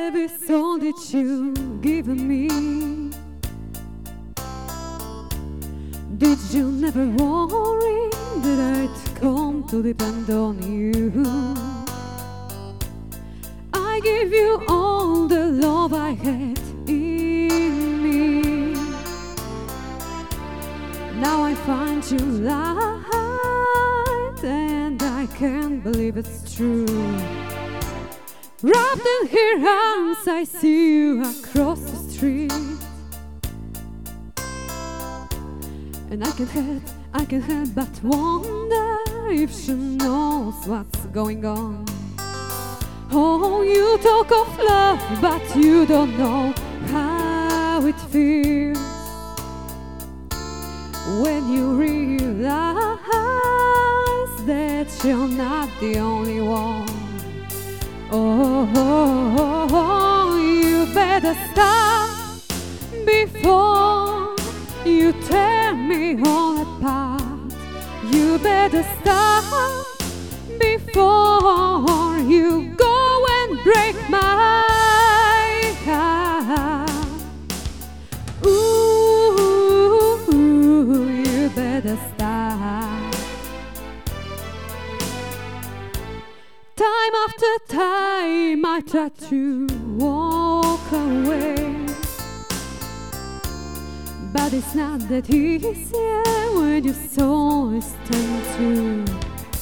every song that you've given me. Did you never worry that I'd come to depend on you? I gave you all the love I had in me. Now I find you lied, and I can't believe it's true. Wrapped in her arms, I see you across the street, and I can't help but wonder if she knows what's going on. Oh, you talk of love, but you don't know how it feels when you realize that you're not the only one. Oh, you better stop before you tear me all apart. You better stop before you go and break my heart. Ooh, you better stop. Time after time I try to walk away, but it's not that easy when your soul is tempted to.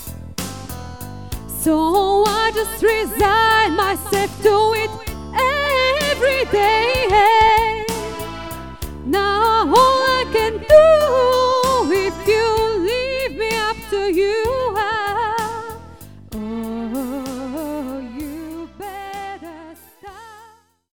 So I just resign myself to it every day. Now all I can do, if you leave me up to you.